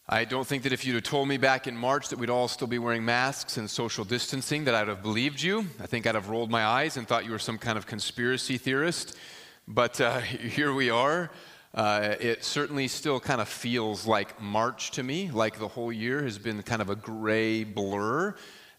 I don't think that if you'd have told me back in March that we'd all still be wearing masks and social distancing that I'd have believed you. I think I'd have rolled my eyes and thought you were some kind of conspiracy theorist. But here we are. It certainly still kind of feels like March to me, like the whole year has been kind of a gray blur.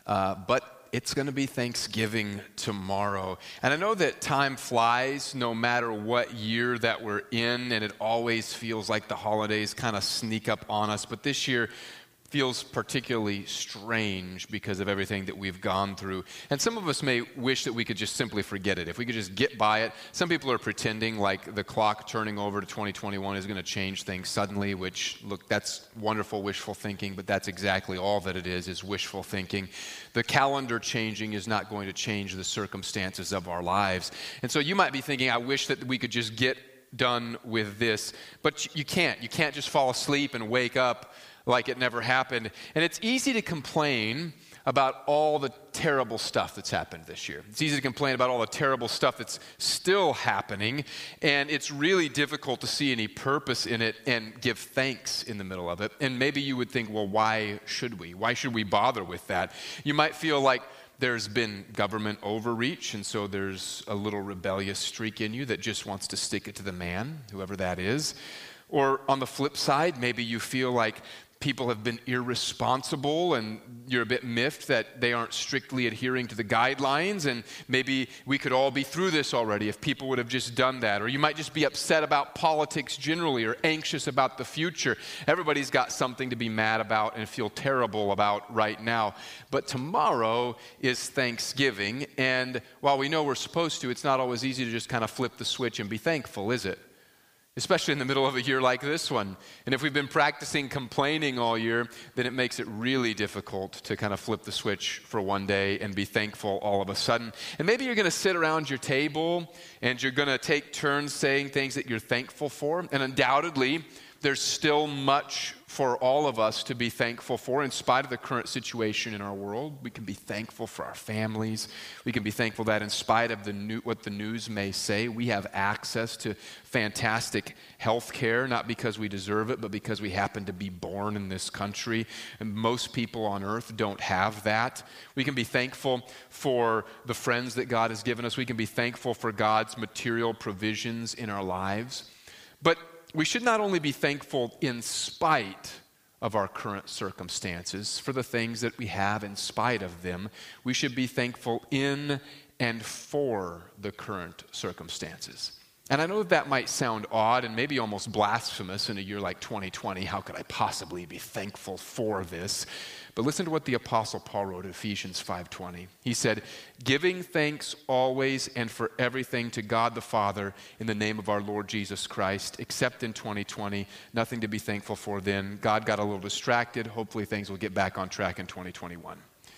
But it's going to be Thanksgiving tomorrow. And I know that time flies no matter what year that we're in, and it always feels like the holidays kind of sneak up on us. But this year feels particularly strange because of everything that we've gone through. And some of us may wish that we could just simply forget it. If we could just get by it. Some people are pretending like the clock turning over to 2021 is going to change things suddenly, which, look, that's wonderful wishful thinking, but that's exactly all that it is wishful thinking. The calendar changing is not going to change the circumstances of our lives. And so you might be thinking, I wish that we could just get done with this. But you can't. You can't just fall asleep and wake up like it never happened. And it's easy to complain about all the terrible stuff that's happened this year. It's easy to complain about all the terrible stuff that's still happening, and it's really difficult to see any purpose in it and give thanks in the middle of it. And maybe you would think, well, why should we? Why should we bother with that? You might feel like there's been government overreach, and so there's a little rebellious streak in you that just wants to stick it to the man, whoever that is. Or on the flip side, maybe you feel like people have been irresponsible and you're a bit miffed that they aren't strictly adhering to the guidelines, and maybe we could all be through this already if people would have just done that. Or you might just be upset about politics generally or anxious about the future. Everybody's got something to be mad about and feel terrible about right now. But tomorrow is Thanksgiving, and while we know we're supposed to, it's not always easy to just kind of flip the switch and be thankful, is it? Especially in the middle of a year like this one. And if we've been practicing complaining all year, then it makes it really difficult to kind of flip the switch for one day and be thankful all of a sudden. And maybe you're going to sit around your table and you're going to take turns saying things that you're thankful for. And undoubtedly, there's still much for all of us to be thankful for in spite of the current situation in our world. We can be thankful for our families. We can be thankful that in spite of what the news may say, we have access to fantastic health care, not because we deserve it, but because we happen to be born in this country. And most people on earth don't have that. We can be thankful for the friends that God has given us. We can be thankful for God's material provisions in our lives. But we should not only be thankful in spite of our current circumstances, for the things that we have in spite of them. We should be thankful in and for the current circumstances. And I know that might sound odd and maybe almost blasphemous in a year like 2020. How could I possibly be thankful for this? But listen to what the Apostle Paul wrote in Ephesians 5:20. He said, giving thanks always and for everything to God the Father in the name of our Lord Jesus Christ, except in 2020, nothing to be thankful for then. God got a little distracted. Hopefully things will get back on track in 2021.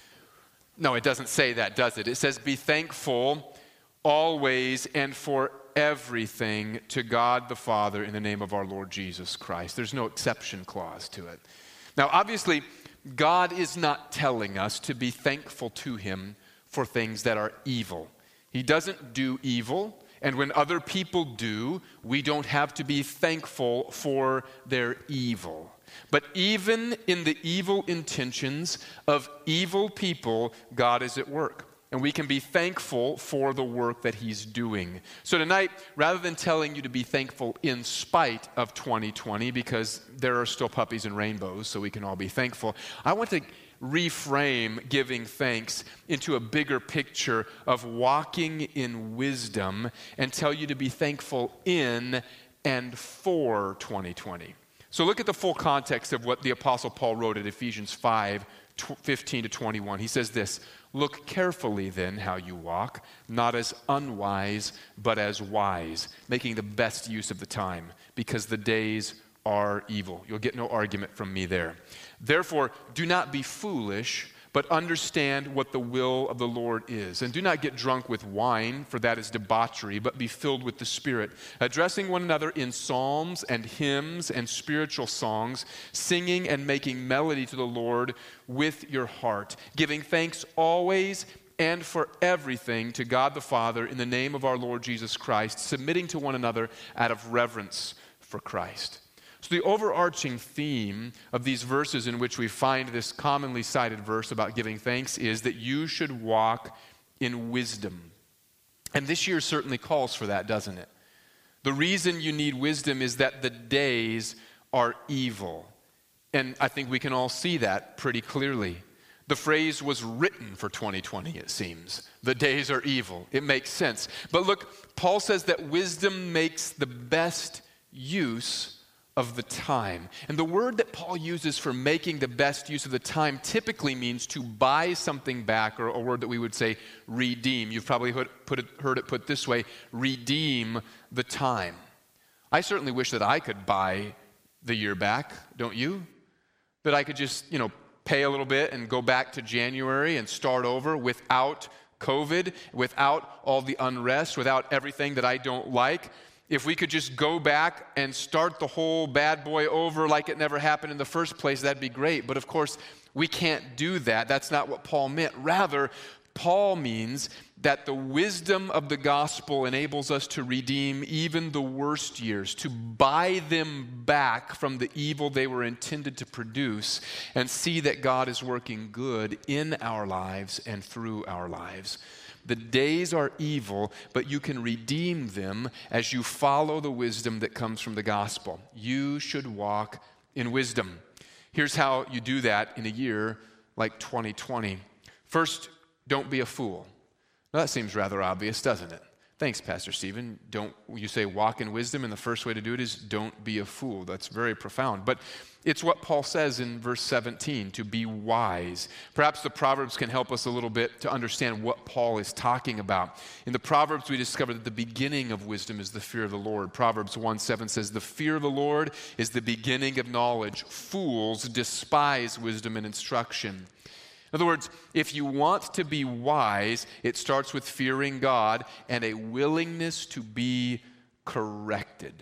No, it doesn't say that, does it? It says, be thankful always and for everything to God the Father in the name of our Lord Jesus Christ. There's no exception clause to it. Now, obviously, God is not telling us to be thankful to Him for things that are evil. He doesn't do evil, and when other people do, we don't have to be thankful for their evil. But even in the evil intentions of evil people, God is at work. And we can be thankful for the work that He's doing. So tonight, rather than telling you to be thankful in spite of 2020, because there are still puppies and rainbows, so we can all be thankful, I want to reframe giving thanks into a bigger picture of walking in wisdom and tell you to be thankful in and for 2020. So look at the full context of what the Apostle Paul wrote at Ephesians 5:15 to 21. He says this, look carefully then how you walk, not as unwise, but as wise, making the best use of the time, because the days are evil. You'll get no argument from me there. Therefore, do not be foolish, but understand what the will of the Lord is. And do not get drunk with wine, for that is debauchery, but be filled with the Spirit, addressing one another in psalms and hymns and spiritual songs, singing and making melody to the Lord with your heart, giving thanks always and for everything to God the Father in the name of our Lord Jesus Christ, submitting to one another out of reverence for Christ. So the overarching theme of these verses in which we find this commonly cited verse about giving thanks is that you should walk in wisdom. And this year certainly calls for that, doesn't it? The reason you need wisdom is that the days are evil. And I think we can all see that pretty clearly. The phrase was written for 2020, it seems. The days are evil. It makes sense. But look, Paul says that wisdom makes the best use of the time. And the word that Paul uses for making the best use of the time typically means to buy something back, or a word that we would say redeem. You've probably heard it put this way, redeem the time. I certainly wish that I could buy the year back, don't you? That I could just, pay a little bit and go back to January and start over without COVID, without all the unrest, without everything that I don't like. If we could just go back and start the whole bad boy over like it never happened in the first place, that'd be great. But of course, we can't do that. That's not what Paul meant. Rather, Paul means that the wisdom of the gospel enables us to redeem even the worst years, to buy them back from the evil they were intended to produce, and see that God is working good in our lives and through our lives. The days are evil, but you can redeem them as you follow the wisdom that comes from the gospel. You should walk in wisdom. Here's how you do that in a year like 2020. First, don't be a fool. Now, that seems rather obvious, doesn't it? Thanks, Pastor Stephen. You say walk in wisdom, and the first way to do it is don't be a fool. That's very profound. But it's what Paul says in verse 17, to be wise. Perhaps the Proverbs can help us a little bit to understand what Paul is talking about. In the Proverbs, we discover that the beginning of wisdom is the fear of the Lord. Proverbs 1:7 says, the fear of the Lord is the beginning of knowledge. Fools despise wisdom and instruction. In other words, if you want to be wise, it starts with fearing God and a willingness to be corrected.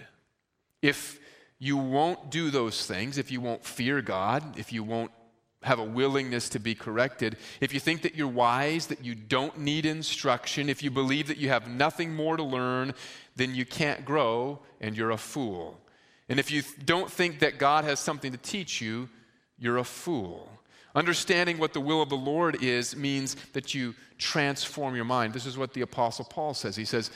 If you won't do those things, if you won't fear God, if you won't have a willingness to be corrected, if you think that you're wise, that you don't need instruction, if you believe that you have nothing more to learn, then you can't grow and you're a fool. And if you don't think that God has something to teach you, you're a fool. Understanding what the will of the Lord is means that you transform your mind. This is what the Apostle Paul says. He says,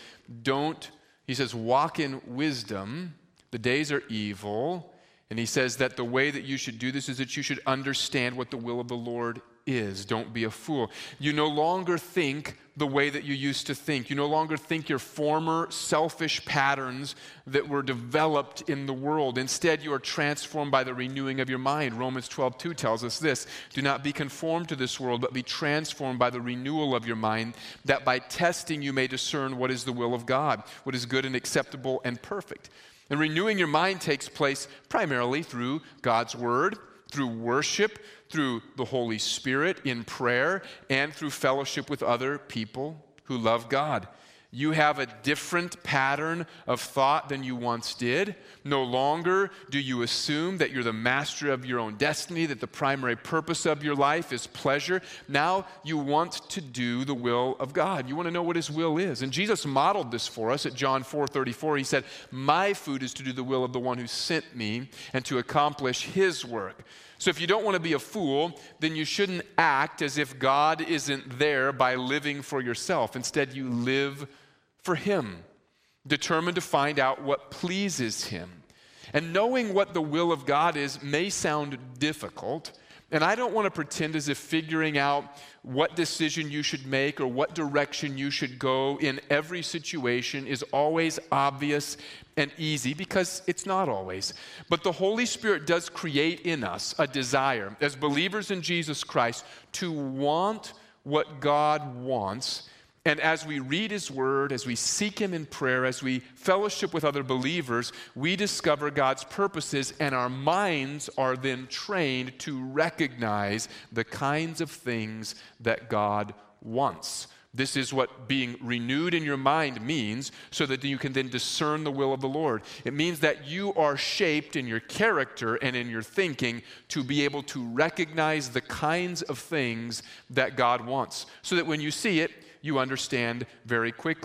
walk in wisdom. The days are evil. And he says that the way that you should do this is that you should understand what the will of the Lord is. Don't be a fool. You no longer think the way that you used to think. You no longer think your former selfish patterns that were developed in the world. Instead, you are transformed by the renewing of your mind. Romans 12:2 tells us this, do not be conformed to this world, but be transformed by the renewal of your mind, that by testing you may discern what is the will of God, what is good and acceptable and perfect. And renewing your mind takes place primarily through God's word, through worship, through the Holy Spirit, in prayer, and through fellowship with other people who love God. You have a different pattern of thought than you once did. No longer do you assume that you're the master of your own destiny, that the primary purpose of your life is pleasure. Now you want to do the will of God. You want to know what His will is. And Jesus modeled this for us at John 4:34. He said, my food is to do the will of the one who sent me and to accomplish His work. So if you don't want to be a fool, then you shouldn't act as if God isn't there by living for yourself. Instead, you live for Him, determined to find out what pleases Him. And knowing what the will of God is may sound difficult, and I don't want to pretend as if figuring out what decision you should make or what direction you should go in every situation is always obvious and easy, because it's not always. But the Holy Spirit does create in us a desire, as believers in Jesus Christ, to want what God wants. And as we read His Word, as we seek Him in prayer, as we fellowship with other believers, we discover God's purposes, and our minds are then trained to recognize the kinds of things that God wants. This is what being renewed in your mind means, so that you can then discern the will of the Lord. It means that you are shaped in your character and in your thinking to be able to recognize the kinds of things that God wants, so that when you see it, you understand very quickly.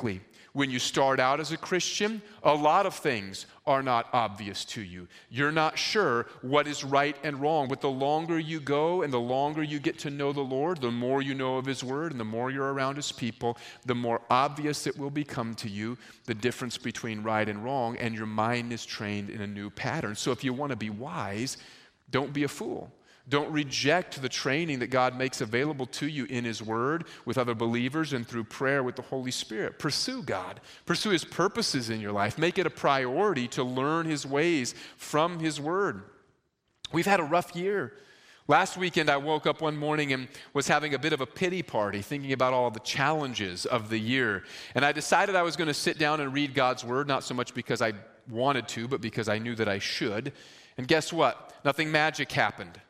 When you start out as a Christian, a lot of things are not obvious to you. You're not sure what is right and wrong, but the longer you go and the longer you get to know the Lord, the more you know of His Word and the more you're around His people, the more obvious it will become to you the difference between right and wrong, and your mind is trained in a new pattern. So if you want to be wise, don't be a fool. Don't reject the training that God makes available to you in His Word, with other believers, and through prayer with the Holy Spirit. Pursue God. Pursue His purposes in your life. Make it a priority to learn His ways from His Word. We've had a rough year. Last weekend, I woke up one morning and was having a bit of a pity party, thinking about all the challenges of the year. And I decided I was going to sit down and read God's Word, not so much because I wanted to, but because I knew that I should. And guess what? Nothing magic happened.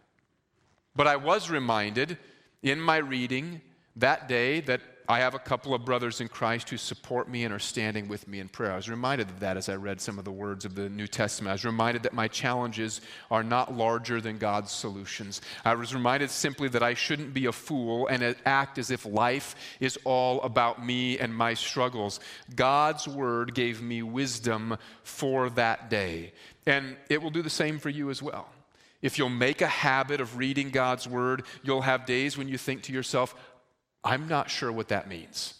But I was reminded in my reading that day that I have a couple of brothers in Christ who support me and are standing with me in prayer. I was reminded of that as I read some of the words of the New Testament. I was reminded that my challenges are not larger than God's solutions. I was reminded simply that I shouldn't be a fool and act as if life is all about me and my struggles. God's Word gave me wisdom for that day, and it will do the same for you as well. If you'll make a habit of reading God's Word, you'll have days when you think to yourself, I'm not sure what that means.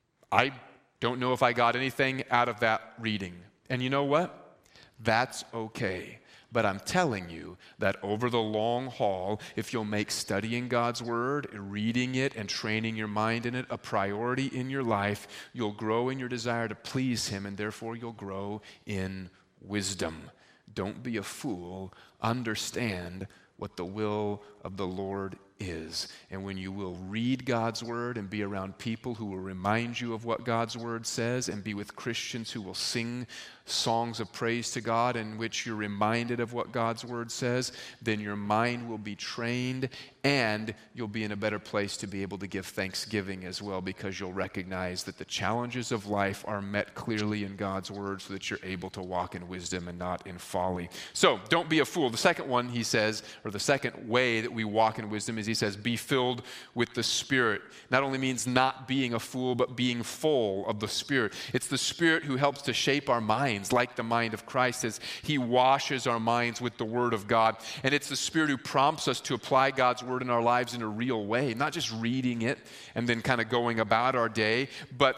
I don't know if I got anything out of that reading. And you know what? That's okay. But I'm telling you that over the long haul, if you'll make studying God's Word, reading it, and training your mind in it a priority in your life, you'll grow in your desire to please Him, and therefore you'll grow in wisdom. Don't be a fool. Understand what the will of the Lord is. And when you will read God's Word and be around people who will remind you of what God's Word says, and be with Christians who will sing songs of praise to God in which you're reminded of what God's Word says, then your mind will be trained and you'll be in a better place to be able to give thanksgiving as well, because you'll recognize that the challenges of life are met clearly in God's Word so that you're able to walk in wisdom and not in folly. So don't be a fool. The second one, he says, or the second way that we walk in wisdom is, he says, be filled with the Spirit. Not only means not being a fool, but being full of the Spirit. It's the Spirit who helps to shape our minds like the mind of Christ, as He washes our minds with the Word of God. And it's the Spirit who prompts us to apply God's Word in our lives in a real way, not just reading it and then kind of going about our day, but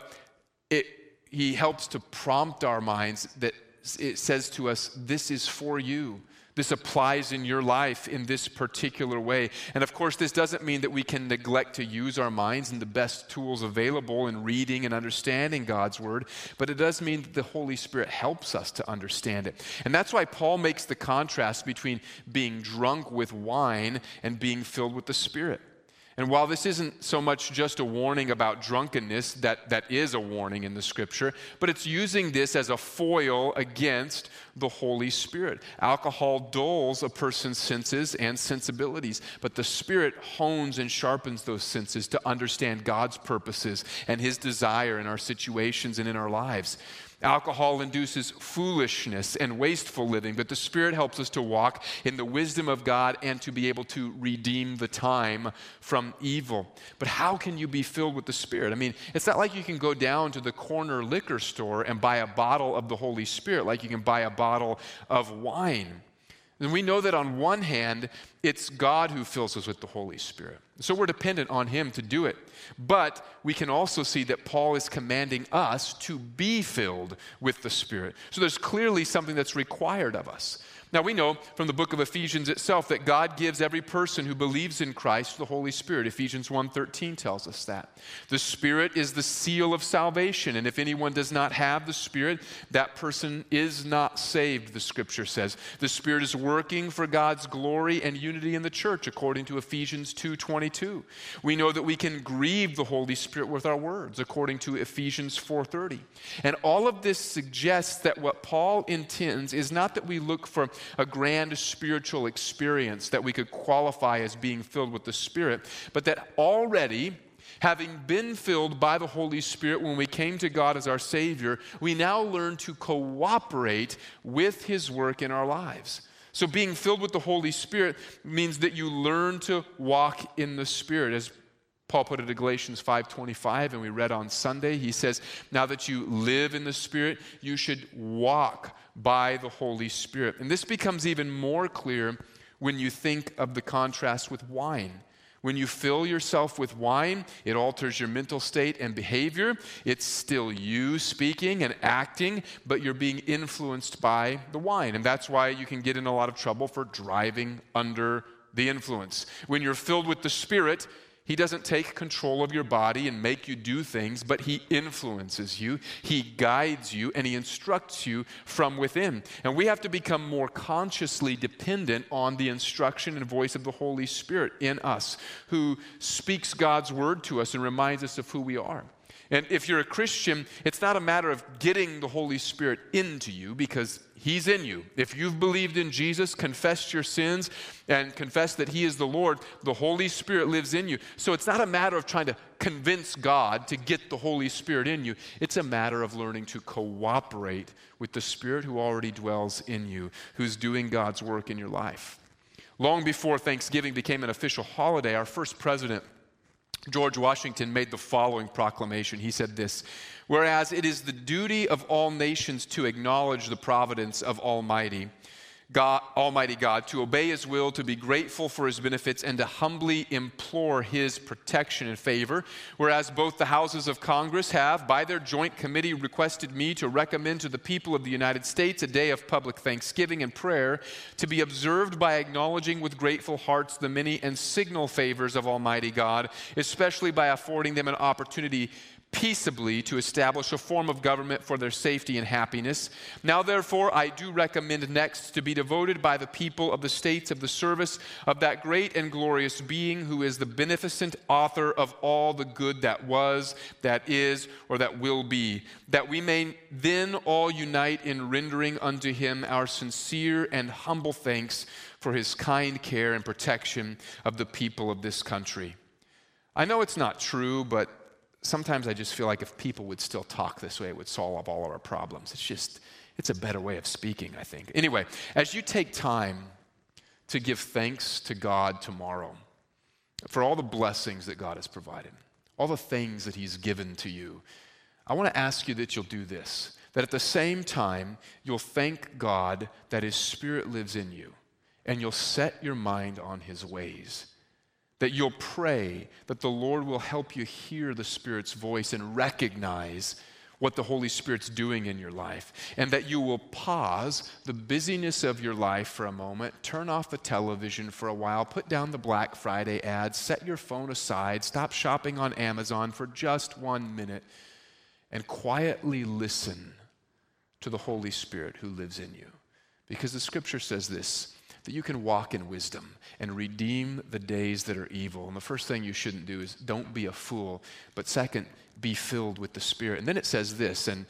He helps to prompt our minds, that it says to us, this is for you. This applies in your life in this particular way. And of course, this doesn't mean that we can neglect to use our minds and the best tools available in reading and understanding God's Word, but it does mean that the Holy Spirit helps us to understand it. And that's why Paul makes the contrast between being drunk with wine and being filled with the Spirit. And while this isn't so much just a warning about drunkenness, that is a warning in the Scripture, but it's using this as a foil against the Holy Spirit. Alcohol dulls a person's senses and sensibilities, but the Spirit hones and sharpens those senses to understand God's purposes and His desire in our situations and in our lives. Alcohol induces foolishness and wasteful living, but the Spirit helps us to walk in the wisdom of God and to be able to redeem the time from evil. But how can you be filled with the Spirit? I mean, it's not like you can go down to the corner liquor store and buy a bottle of the Holy Spirit like you can buy a bottle of wine. And we know that on one hand, it's God who fills us with the Holy Spirit. So we're dependent on Him to do it. But we can also see that Paul is commanding us to be filled with the Spirit. So there's clearly something that's required of us. Now we know from the book of Ephesians itself that God gives every person who believes in Christ the Holy Spirit. Ephesians 1:13 tells us that. The Spirit is the seal of salvation, and if anyone does not have the Spirit, that person is not saved, the Scripture says. The Spirit is working for God's glory and unity in the church, according to Ephesians 2:22. We know that we can grieve the Holy Spirit with our words, according to Ephesians 4:30. And all of this suggests that what Paul intends is not that we look for a grand spiritual experience that we could qualify as being filled with the Spirit, but that already, having been filled by the Holy Spirit when we came to God as our Savior, we now learn to cooperate with His work in our lives. So being filled with the Holy Spirit means that you learn to walk in the Spirit. As Paul put it in Galatians 5:25, and we read on Sunday. He says, now that you live in the Spirit, you should walk by the Holy Spirit. And this becomes even more clear when you think of the contrast with wine. When you fill yourself with wine, it alters your mental state and behavior. It's still you speaking and acting, but you're being influenced by the wine. And that's why you can get in a lot of trouble for driving under the influence. When you're filled with the Spirit, He doesn't take control of your body and make you do things, but He influences you, He guides you, and He instructs you from within. And we have to become more consciously dependent on the instruction and voice of the Holy Spirit in us, who speaks God's word to us and reminds us of who we are. And if you're a Christian, it's not a matter of getting the Holy Spirit into you, because He's in you. If you've believed in Jesus, confessed your sins, and confessed that He is the Lord, the Holy Spirit lives in you. So it's not a matter of trying to convince God to get the Holy Spirit in you. It's a matter of learning to cooperate with the Spirit who already dwells in you, who's doing God's work in your life. Long before Thanksgiving became an official holiday, our first president, George Washington, made the following proclamation. He said this: whereas it is the duty of all nations to acknowledge the providence of Almighty God, to obey His will, to be grateful for His benefits, and to humbly implore His protection and favor. Whereas both the houses of Congress have, by their joint committee, requested me to recommend to the people of the United States a day of public thanksgiving and prayer to be observed by acknowledging with grateful hearts the many and signal favors of Almighty God, especially by affording them an opportunity peaceably to establish a form of government for their safety and happiness. Now, therefore, I do recommend next to be devoted by the people of the states of the service of that great and glorious being who is the beneficent author of all the good that was, that is, or that will be, that we may then all unite in rendering unto Him our sincere and humble thanks for His kind care and protection of the people of this country. I know it's not true, but sometimes I just feel like if people would still talk this way, it would solve all of our problems. It's a better way of speaking, I think. Anyway, as you take time to give thanks to God tomorrow for all the blessings that God has provided, all the things that He's given to you, I want to ask you that you'll do this, that at the same time, you'll thank God that His Spirit lives in you, and you'll set your mind on His ways. That you'll pray that the Lord will help you hear the Spirit's voice and recognize what the Holy Spirit's doing in your life. And that you will pause the busyness of your life for a moment, turn off the television for a while, put down the Black Friday ads, set your phone aside, stop shopping on Amazon for just 1 minute, and quietly listen to the Holy Spirit who lives in you. Because the Scripture says this, that you can walk in wisdom and redeem the days that are evil. And the first thing you shouldn't do is don't be a fool. But second, be filled with the Spirit. And then it says this, and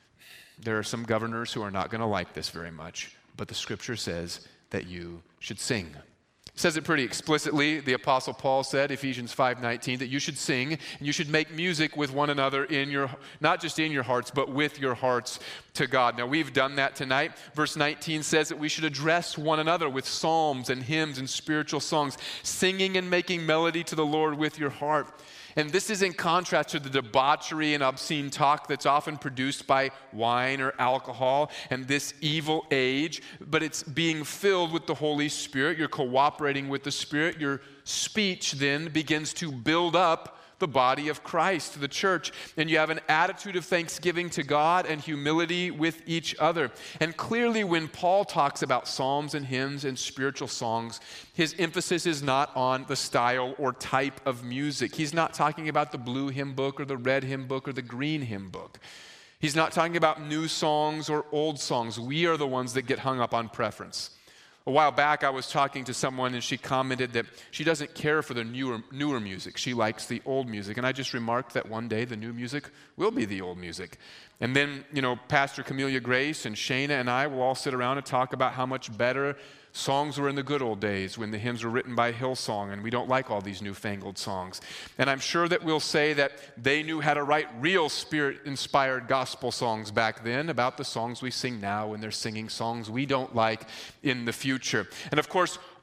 there are some governors who are not going to like this very much, but the Scripture says that you should sing. It says it pretty explicitly. The Apostle Paul said, Ephesians 5:19, that you should sing and you should make music with one another in your, not just in your hearts, but with your hearts to God. Now, we've done that tonight. Verse 19 says that we should address one another with psalms and hymns and spiritual songs, singing and making melody to the Lord with your heart. And this is in contrast to the debauchery and obscene talk that's often produced by wine or alcohol and this evil age, but it's being filled with the Holy Spirit. You're cooperating with the Spirit. Your speech then begins to build up the body of Christ, the church, and you have an attitude of thanksgiving to God and humility with each other. And clearly when Paul talks about psalms and hymns and spiritual songs, his emphasis is not on the style or type of music. He's not talking about the blue hymn book or the red hymn book or the green hymn book. He's not talking about new songs or old songs. We are the ones that get hung up on preference. A while back, I was talking to someone, and she commented that she doesn't care for the newer music. She likes the old music. And I just remarked that one day the new music will be the old music. And then, Pastor Camelia Grace and Shana and I will all sit around and talk about how much better songs were in the good old days when the hymns were written by Hillsong, and we don't like all these newfangled songs. And I'm sure that we'll say that they knew how to write real Spirit-inspired gospel songs back then about the songs we sing now, and they're singing songs we don't like in the future. And of course,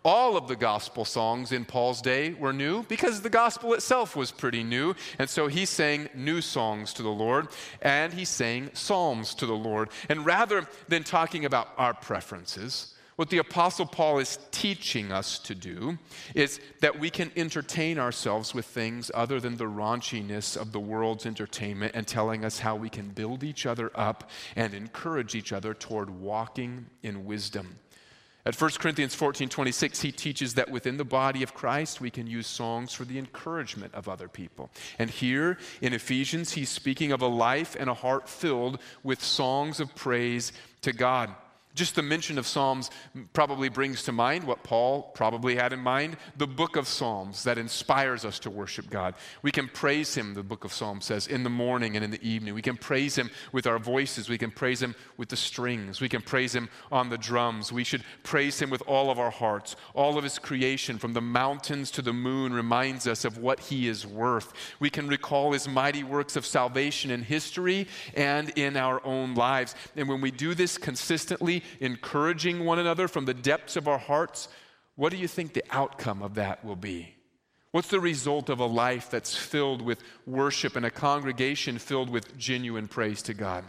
all of the gospel songs in Paul's day were new because the gospel itself was pretty new. And so he sang new songs to the Lord, and he sang psalms to the Lord. And rather than talking about our preferences, what the Apostle Paul is teaching us to do is that we can entertain ourselves with things other than the raunchiness of the world's entertainment, and telling us how we can build each other up and encourage each other toward walking in wisdom. At 1 Corinthians 14:26, he teaches that within the body of Christ, we can use songs for the encouragement of other people. And here in Ephesians, he's speaking of a life and a heart filled with songs of praise to God. Just the mention of Psalms probably brings to mind what Paul probably had in mind, the book of Psalms that inspires us to worship God. We can praise him, the book of Psalms says, in the morning and in the evening. We can praise him with our voices. We can praise him with the strings. We can praise him on the drums. We should praise him with all of our hearts. All of his creation, from the mountains to the moon, reminds us of what he is worth. We can recall his mighty works of salvation in history and in our own lives. And when we do this consistently, encouraging one another from the depths of our hearts, what do you think the outcome of that will be? What's the result of a life that's filled with worship and a congregation filled with genuine praise to God?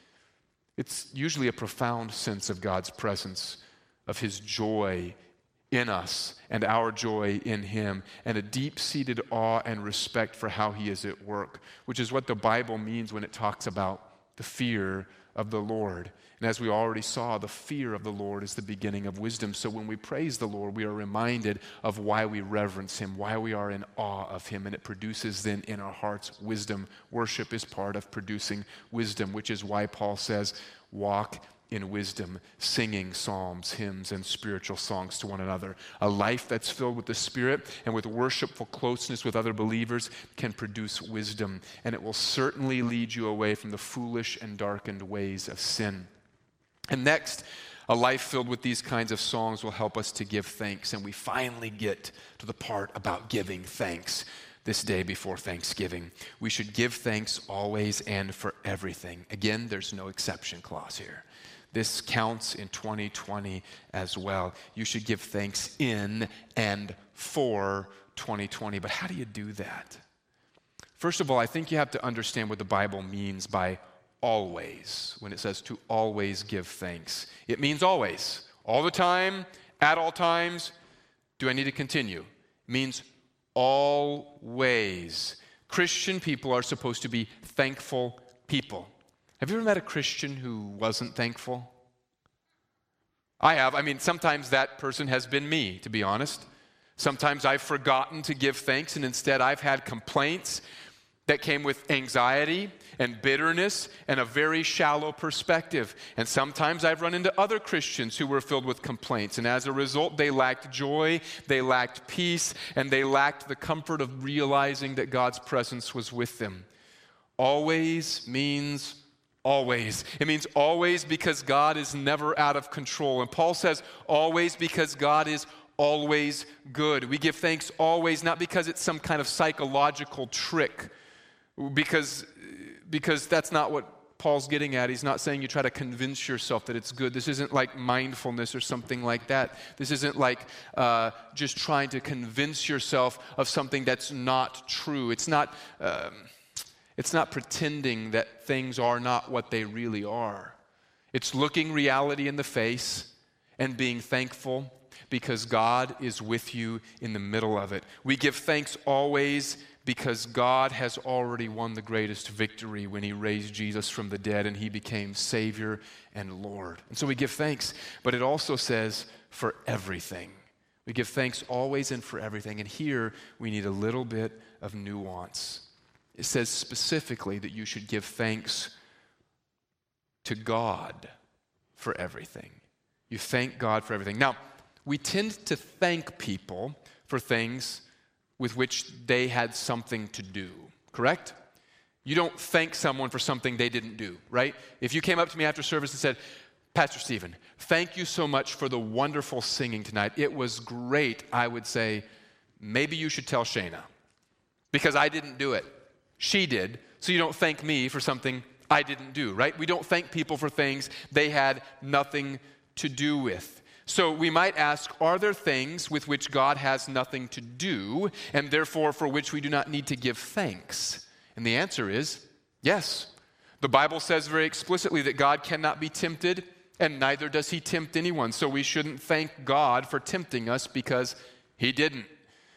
It's usually a profound sense of God's presence, of his joy in us and our joy in him, and a deep-seated awe and respect for how he is at work, which is what the Bible means when it talks about the fear of the Lord. And as we already saw, the fear of the Lord is the beginning of wisdom. So when we praise the Lord, we are reminded of why we reverence him, why we are in awe of him, and it produces then in our hearts wisdom. Worship is part of producing wisdom, which is why Paul says, walk in wisdom, singing psalms, hymns, and spiritual songs to one another. A life that's filled with the Spirit and with worshipful closeness with other believers can produce wisdom, and it will certainly lead you away from the foolish and darkened ways of sin. And next, a life filled with these kinds of songs will help us to give thanks, and we finally get to the part about giving thanks. This day before Thanksgiving, we should give thanks always and for everything. Again, there's no exception clause here. This counts in 2020 as well. You should give thanks in and for 2020. But how do you do that? First of all, I think you have to understand what the Bible means by always, when it says to always give thanks. It means always, all the time, at all times. Do I need to continue? It means always. Christian people are supposed to be thankful people. Have you ever met a Christian who wasn't thankful? I have. Sometimes that person has been me, to be honest. Sometimes I've forgotten to give thanks, and instead I've had complaints that came with anxiety and bitterness and a very shallow perspective. And sometimes I've run into other Christians who were filled with complaints, and as a result, they lacked joy, they lacked peace, and they lacked the comfort of realizing that God's presence was with them. Always means always. It means always because God is never out of control. And Paul says always because God is always good. We give thanks always, not because it's some kind of psychological trick, because that's not what Paul's getting at. He's not saying you try to convince yourself that it's good. This isn't like mindfulness or something like that. This isn't like just trying to convince yourself of something that's not true. It's not pretending that things are not what they really are. It's looking reality in the face and being thankful because God is with you in the middle of it. We give thanks always because God has already won the greatest victory when he raised Jesus from the dead and he became Savior and Lord. And so we give thanks, but it also says for everything. We give thanks always and for everything. And here we need a little bit of nuance. It says specifically that you should give thanks to God for everything. You thank God for everything. Now, we tend to thank people for things with which they had something to do, correct? You don't thank someone for something they didn't do, right? If you came up to me after service and said, Pastor Stephen, thank you so much for the wonderful singing tonight. It was great. I would say, maybe you should tell Shayna because I didn't do it. She did, so you don't thank me for something I didn't do, right? We don't thank people for things they had nothing to do with. So we might ask, are there things with which God has nothing to do, and therefore for which we do not need to give thanks? And the answer is yes. The Bible says very explicitly that God cannot be tempted, and neither does he tempt anyone. So we shouldn't thank God for tempting us because he didn't.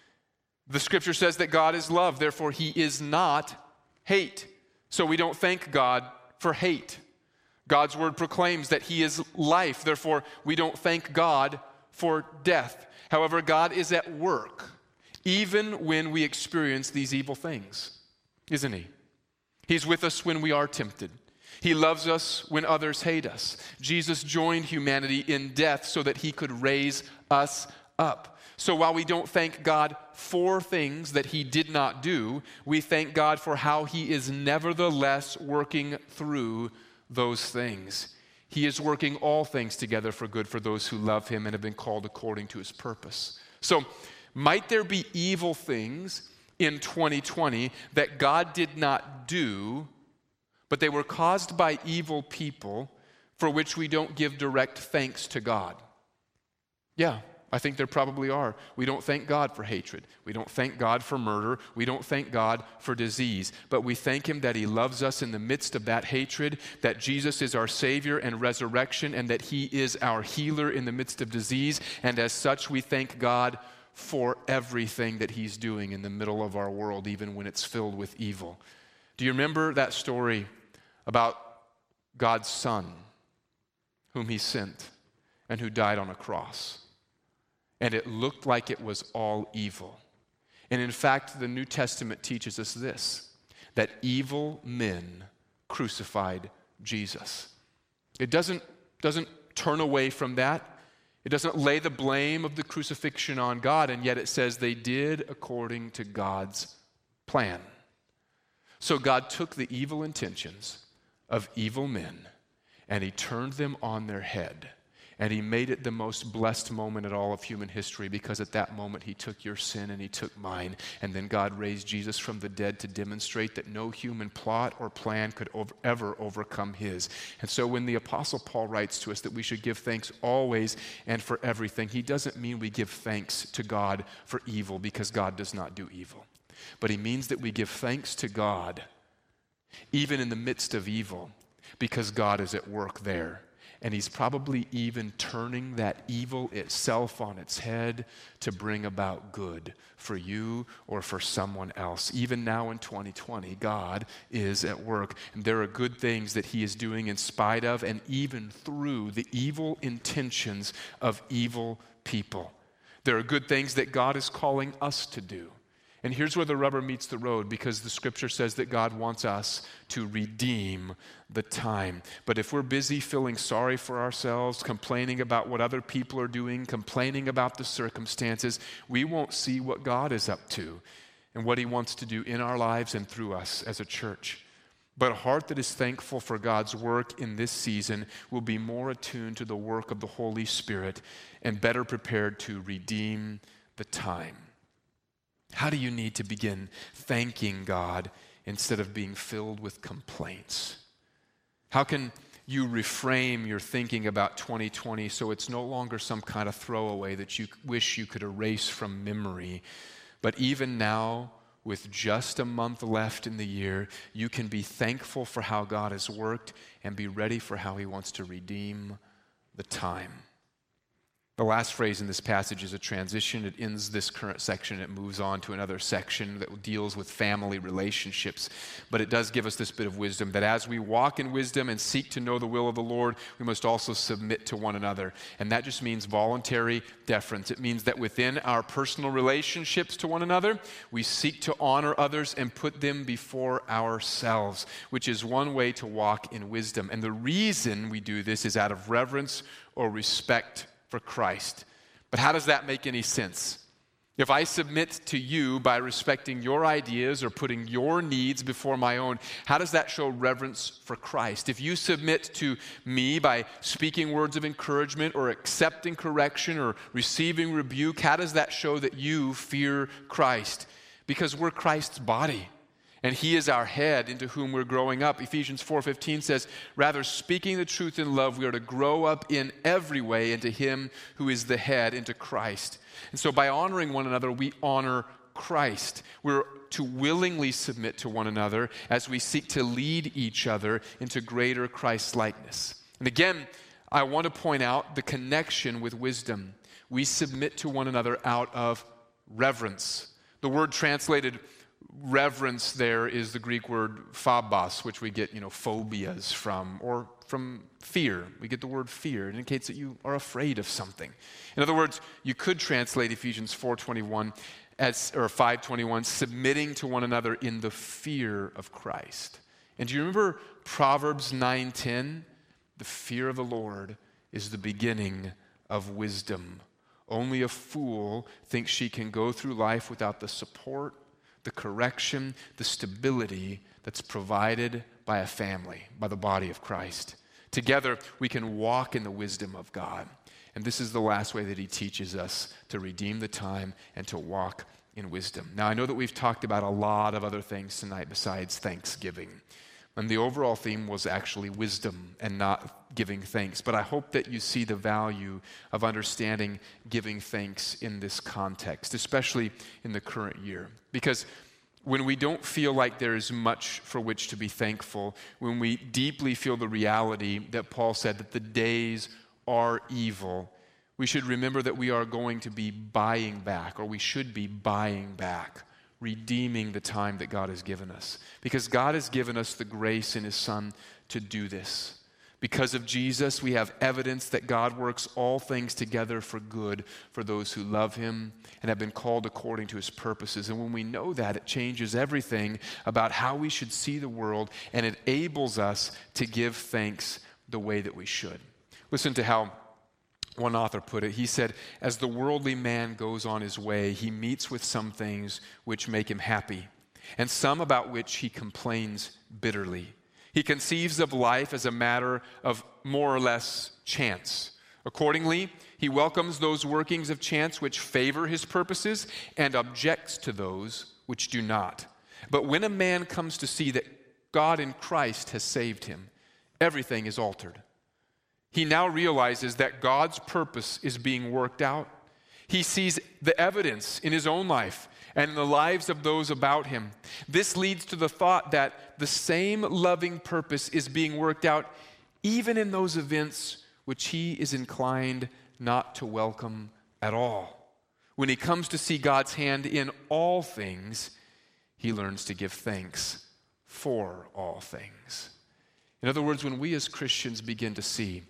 The scripture says that God is love, therefore he is not hate. So we don't thank God for hate. God's word proclaims that he is life, therefore we don't thank God for death. However, God is at work even when we experience these evil things, isn't he? He's with us when we are tempted. He loves us when others hate us. Jesus joined humanity in death so that he could raise us up. So while we don't thank God for things that he did not do, we thank God for how he is nevertheless working through those things. He is working all things together for good for those who love him and have been called according to his purpose. So might there be evil things in 2020 that God did not do, but they were caused by evil people for which we don't give direct thanks to God? Yeah, I think there probably are. We don't thank God for hatred. We don't thank God for murder. We don't thank God for disease. But we thank him that he loves us in the midst of that hatred, that Jesus is our Savior and resurrection, and that he is our healer in the midst of disease. And as such, we thank God for everything that he's doing in the middle of our world, even when it's filled with evil. Do you remember that story about God's Son, whom he sent and who died on a cross? And it looked like it was all evil. And in fact, the New Testament teaches us this, that evil men crucified Jesus. It doesn't turn away from that. It doesn't lay the blame of the crucifixion on God, and yet it says they did according to God's plan. So God took the evil intentions of evil men and he turned them on their head. And he made it the most blessed moment in all of human history, because at that moment he took your sin and he took mine. And then God raised Jesus from the dead to demonstrate that no human plot or plan could ever overcome his. And so when the Apostle Paul writes to us that we should give thanks always and for everything, he doesn't mean we give thanks to God for evil, because God does not do evil. But he means that we give thanks to God even in the midst of evil, because God is at work there. And he's probably even turning that evil itself on its head to bring about good for you or for someone else. Even now in 2020, God is at work. And there are good things that he is doing in spite of and even through the evil intentions of evil people. There are good things that God is calling us to do. And here's where the rubber meets the road, because the scripture says that God wants us to redeem the time. But if we're busy feeling sorry for ourselves, complaining about what other people are doing, complaining about the circumstances, we won't see what God is up to and what he wants to do in our lives and through us as a church. But a heart that is thankful for God's work in this season will be more attuned to the work of the Holy Spirit and better prepared to redeem the time. How do you need to begin thanking God instead of being filled with complaints? How can you reframe your thinking about 2020 so it's no longer some kind of throwaway that you wish you could erase from memory, but even now, with just a month left in the year, you can be thankful for how God has worked and be ready for how he wants to redeem the time. The last phrase in this passage is a transition. It ends this current section. It moves on to another section that deals with family relationships. But it does give us this bit of wisdom, that as we walk in wisdom and seek to know the will of the Lord, we must also submit to one another. And that just means voluntary deference. It means that within our personal relationships to one another, we seek to honor others and put them before ourselves, which is one way to walk in wisdom. And the reason we do this is out of reverence or respect for Christ. But how does that make any sense? If I submit to you by respecting your ideas or putting your needs before my own, how does that show reverence for Christ? If you submit to me by speaking words of encouragement or accepting correction or receiving rebuke, how does that show that you fear Christ? Because we're Christ's body. And he is our head into whom we're growing up. Ephesians 4:15 says, rather speaking the truth in love, we are to grow up in every way into him who is the head, into Christ. And so by honoring one another, we honor Christ. We're to willingly submit to one another as we seek to lead each other into greater Christ-likeness. And again, I want to point out the connection with wisdom. We submit to one another out of reverence. The word translated reverence there is the Greek word phobos, which we get, phobias from, or from fear. We get the word fear. It indicates that you are afraid of something. In other words, you could translate Ephesians 4:21 or 5:21, submitting to one another in the fear of Christ. And do you remember Proverbs 9:10? The fear of the Lord is the beginning of wisdom. Only a fool thinks she can go through life without the support, the correction, the stability that's provided by a family, by the body of Christ. Together, we can walk in the wisdom of God. And this is the last way that he teaches us to redeem the time and to walk in wisdom. Now, I know that we've talked about a lot of other things tonight besides thanksgiving. And the overall theme was actually wisdom and not giving thanks. But I hope that you see the value of understanding giving thanks in this context, especially in the current year. Because when we don't feel like there is much for which to be thankful, when we deeply feel the reality that Paul said that the days are evil, we should remember that we are going to be buying back, or we should be buying back, redeeming the time that God has given us. Because God has given us the grace in his Son to do this. Because of Jesus, we have evidence that God works all things together for good for those who love him and have been called according to his purposes. And when we know that, it changes everything about how we should see the world, and it enables us to give thanks the way that we should. Listen to how one author put it. He said, as the worldly man goes on his way, he meets with some things which make him happy, and some about which he complains bitterly. He conceives of life as a matter of more or less chance. Accordingly, he welcomes those workings of chance which favor his purposes and objects to those which do not. But when a man comes to see that God in Christ has saved him, everything is altered. He now realizes that God's purpose is being worked out. He sees the evidence in his own life and in the lives of those about him. This leads to the thought that the same loving purpose is being worked out even in those events which he is inclined not to welcome at all. When he comes to see God's hand in all things, he learns to give thanks for all things. In other words, when we as Christians begin to see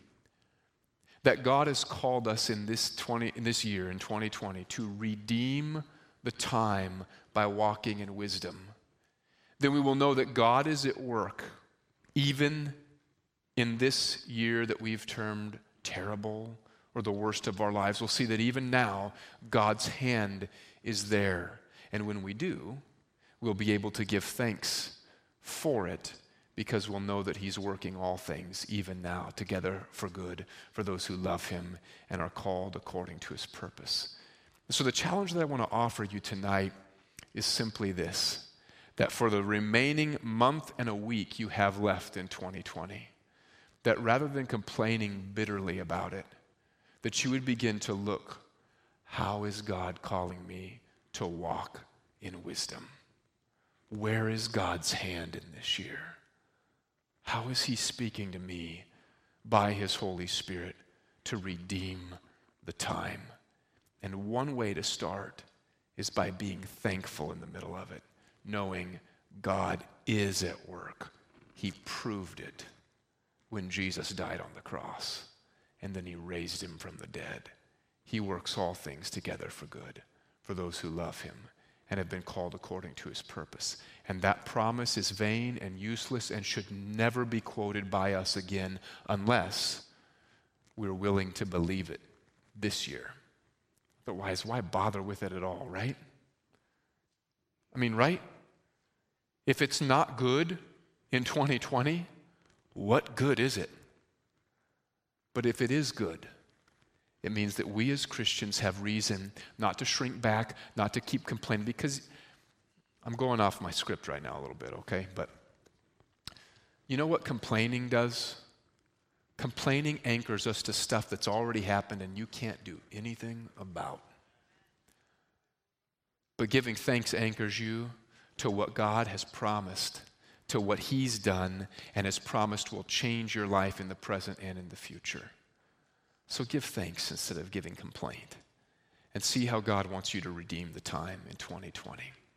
that God has called us in this year, in 2020, to redeem the time by walking in wisdom, then we will know that God is at work even in this year that we've termed terrible or the worst of our lives. We'll see that even now, God's hand is there. And when we do, we'll be able to give thanks for it, because we'll know that he's working all things, even now, together for good, for those who love him and are called according to his purpose. So the challenge that I want to offer you tonight is simply this, that for the remaining month and a week you have left in 2020, that rather than complaining bitterly about it, that you would begin to look, how is God calling me to walk in wisdom? Where is God's hand in this year? How is he speaking to me by his Holy Spirit to redeem the time? And one way to start is by being thankful in the middle of it, knowing God is at work. He proved it when Jesus died on the cross, and then he raised him from the dead. He works all things together for good for those who love him and have been called according to his purpose. And that promise is vain and useless and should never be quoted by us again unless we're willing to believe it this year. Otherwise, why bother with it at all, right? I mean, right? If it's not good in 2020, what good is it? But if it is good, it means that we as Christians have reason not to shrink back, not to keep complaining, because I'm going off my script right now a little bit, okay? But you know what complaining does? Complaining anchors us to stuff that's already happened and you can't do anything about. But giving thanks anchors you to what God has promised, to what He's done and has promised will change your life in the present and in the future. So give thanks instead of giving complaint, and see how God wants you to redeem the time in 2020.